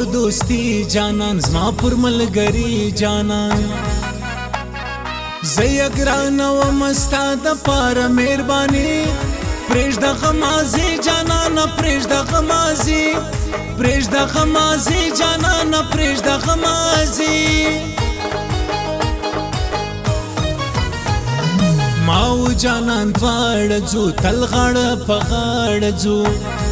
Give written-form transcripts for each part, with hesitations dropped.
دوستی جانان زما پر ملګری جانان زه ګران و مستا د پاره مهرباني پرېږده غمازي جانان پرېږده غمازي پرېږده غمازي جانان پرېږده غمازي ما او جانان دواړه ځو تل غاړه په غاړه ځو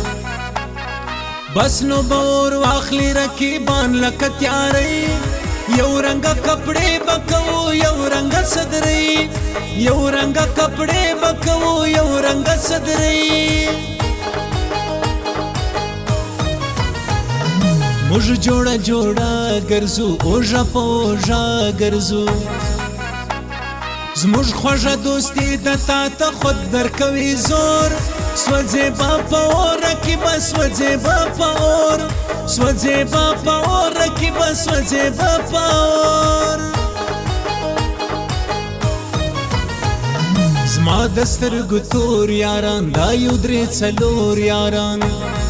بس نو باور واخلی رقیبان لکه تیاری یو رنگا کپڑے بکو یو رنگا صدری یو رنگا کپڑے بکو یو رنگا صدری موږ جوړه جوړه ګرځو اوژه په اوژه ګرځو زموږ خوږه دوستي د تا ته خود درکوي زور سوځې با په اوره کې به سوځې با په اور سوځې با په اوره کې به سوځې با په اور زما د سترګو تور یاران دا یو درې څلور یاران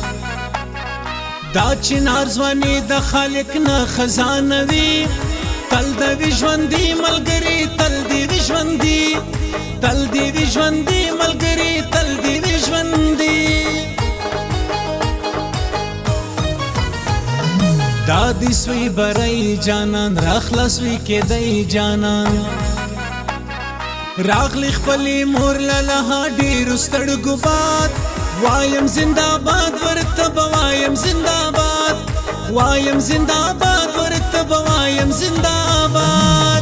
دا چنار ځواني د خالق نه خزانه وي تل د وي ژوندي ملګري تل دې وي ژوندي تل دې وي ژوندي ملګري تل دې وي ژوندي دا دې سوی برای جانان راخلاص وي کېدی جانان راغلی خپلې مور لله ډېرو سترګو باد وایم زنده‌باد ورته به وایم زنده‌باد وایم زنده‌باد ورته به وایم زنده‌باد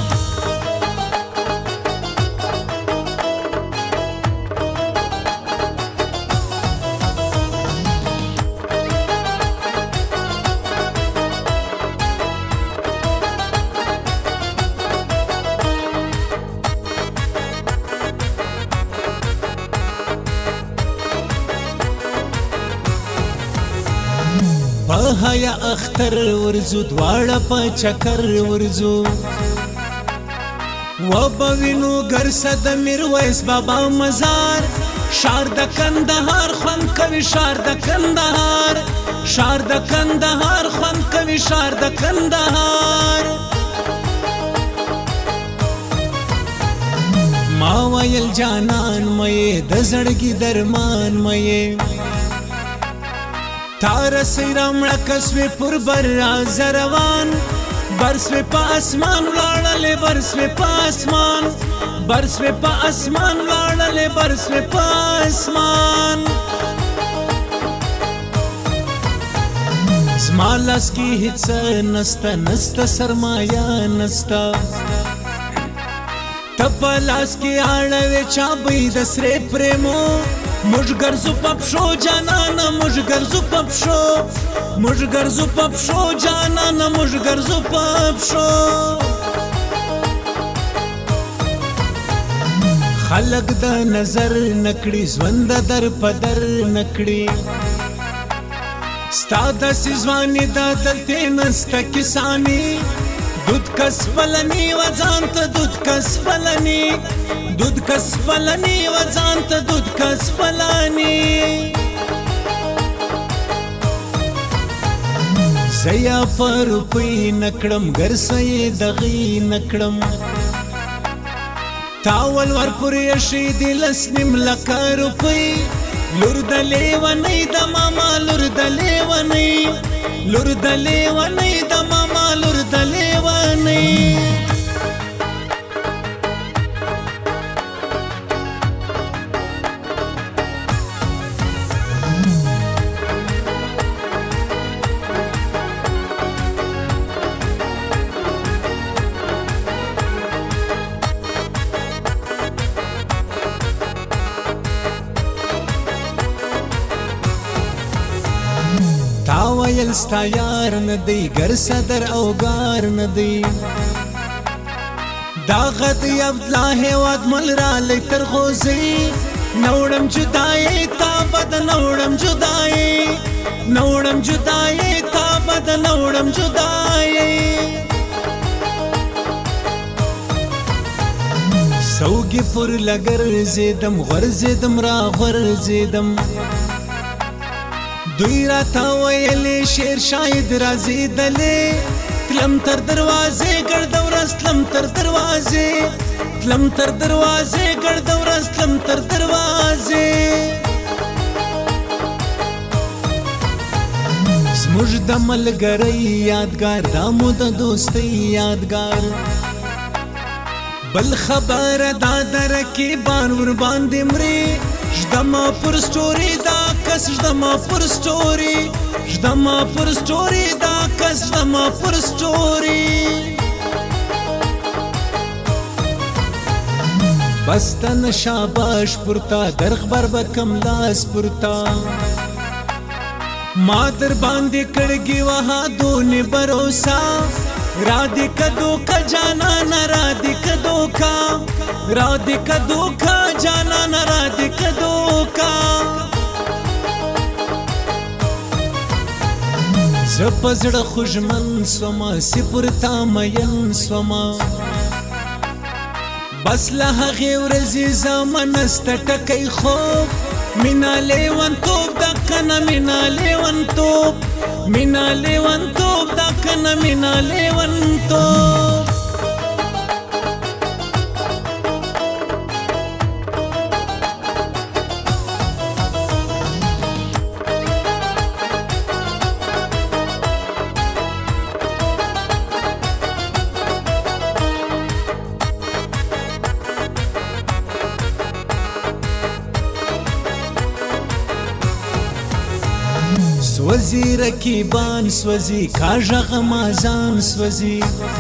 په حیا اختر ورزو دواړه په چکر ورزو و به وینو ګرسه د میرویس بابا مزار ښار د کندهار خوند کوي ښار د کندهار ښار د کندهار خوند کوي ښار د کندهار ما ویل جانان مې د زړګي درمان مې تار سیرام لکسوی پر بر زروان برسوی پا اسمان لاړلې برسوی پا اسمان برسوی پا اسمان لاړلې برسوی پا اسمان زما لاس کې هیڅ نسته نسته سرمایه نسته ته په لاس کې اړوې چابې د سرې پریمو موږ ګرځو په پښو جانانه موږ ګرځو په پښو موږ ګرځو په پښو جانانه موږ ګرځو په پښو خلق د نظر نکړي ژوند در په در نکړي ستا داسې ځواني دا دلته نسته کساني دود کس پلنی و ځان ته دود کس پلنی دود کس پلنی و ځان ته دود کس پلنی زیا پر روپۍ نکړم ګرسه یې دغې نکړم تاول ورپورې شي د لس نیم لکه روپۍ لور د لیونۍ د ماما لور د لیونۍ لور د لیونۍ د ماما لور د لیونۍ تا ویل ستا یار نه دی ګر صدر او ګار نه دی دا غدی عبدالله هیواد مل را لی تر غوزی نوړم جدای تا بد نوړم جدای نوړم جدای تا بد نوړم جدای سوګي پر لګر زیدم غر زیدم را غر زیدم دوی راته ویلې شعر شاید رازیدلې تلم تر دروازې ګرد ورځ تلم تر دروازې تلم تر دروازې ګرد ورځ تلم تر دروازې زموږ د ملګرۍ یادګار دا مو د دوستۍ یادګار بل خبره دا د رقیبان ورباندې مري ژدما پر سټوري دا کس ژدما پر سټوري ژدما پر سټوري دا کس ژدما پر سټوري بستن شاباش پرتا درخبر بکم لاس پرتا ما در باندې کړګي وها دونه بروسا را دې کدو کا جانا نه را دې کدو کا را دې کدو کا جانا نه را دې کدو کا زپزړه خوشمن سوما سپرتا مین سوما بس له هغې ورځې زمن است ټکی خوب مینا لیونتوب دا کنه مینا لیونتوب مینا لیونتوب دا کنه مینا لیونتوب سوزی رکیبان سوزی کاژه غمازان سوزی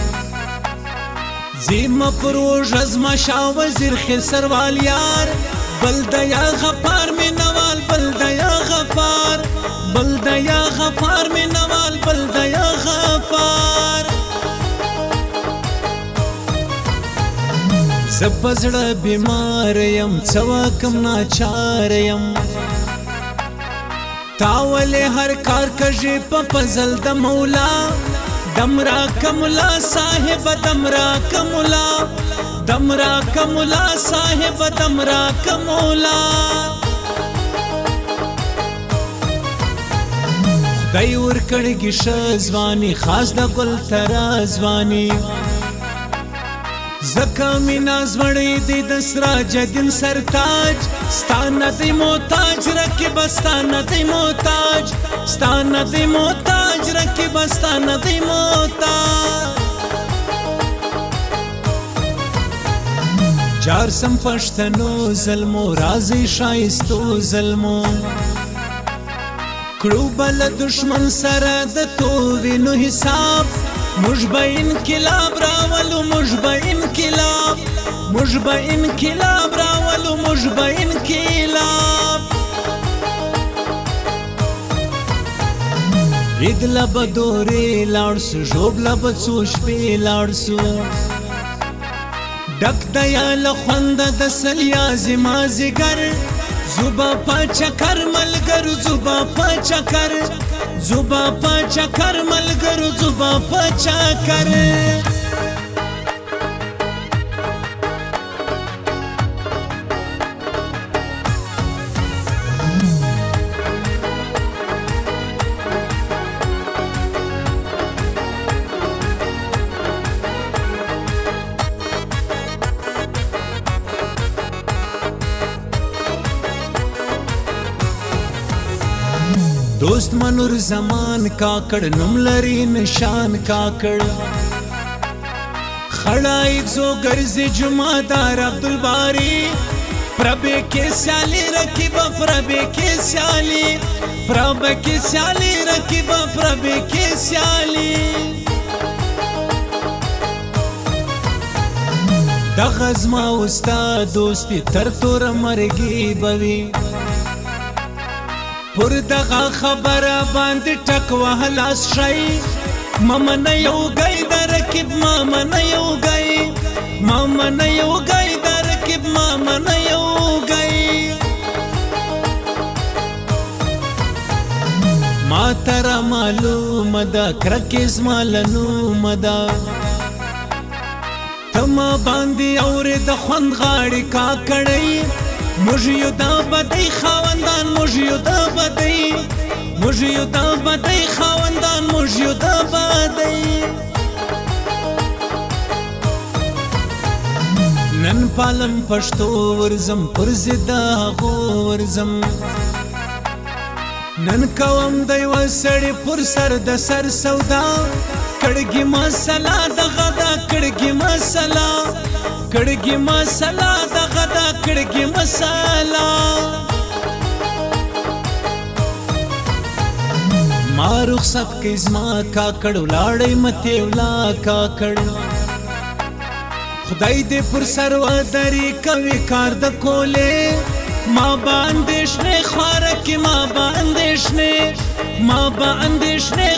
زیم پروژ از مشا وزیر خسروال یار بلدیا غفار می نوال بلدیا غفار بلدیا غفار می نوال بلدیا غفار زپزړه بیمار یم څوکم ناچار یم تاول هر کار کژی په فضل د مولا دمرا کملا صاحب دمرا کملا دمرا کملا صاحب دمرا کملا خدای ور کړګی شزوانی خاص د ګل ترازوانی زکا مینا زوړې دی د سراج دین سرتاج ستانه دی محتاج رکب ستانه دی محتاج ستانه دی محتاج رکب ستانه دی محتاج جار سم پښتنو ظلمو رازي شایستو ظلمو کړو بل دشمن سره د تو وینو حساب مجبا انقلاب راولو مجبا انقلاب مجبا انقلاب راولو مجبا انقلاب عید لب دورې لاړ سو ژوب لب څو شپې لاړ سو ډک د یاله خوند د سلیا زما زیګر زوبا په چکر ملګر زوبا په چکر زوبا په چکر ملګر زوبا په چکر دوست منور زمان کاکڑ نملری نشان کاکڑ خڑا ایک زو گرزی جمعدار عبدالباری پربے کے سیالی رکیبا پربے کے سیالی پربے کے سیالی رکیبا پربے کے سیالی دغزما استاد دوستی تر تور مرگی بوی پر دغه خبره باندې ټک وهلاس شي ماما نه یو گئی درکب ماما نه یو گئی ماما نه یو گئی درکب ماما نه یو گئی ما ترا معلوم ده کرکز مالنو مدا تما باندې اورې د خوند غاړي کا کړی موږ یو دا بدی خواندان موږ یو دا بدی موږ یو د بدۍ خاوندان موږ یو د بدۍ نن پالم پښتو ورزم پر ضد هغو ورزم نن کوم د یوه سړي پر سر د سر سودا کړګي مسله دغه ده کړګي مسله کړګي مسله دغه ده کړګي مسله ما رخصت کې زما کاکړ ولاړی مته ولا کاکړ خدای دې پر سر ودرې کوي کار د کولې ما باندې شنه خواره کې ما باندې شنه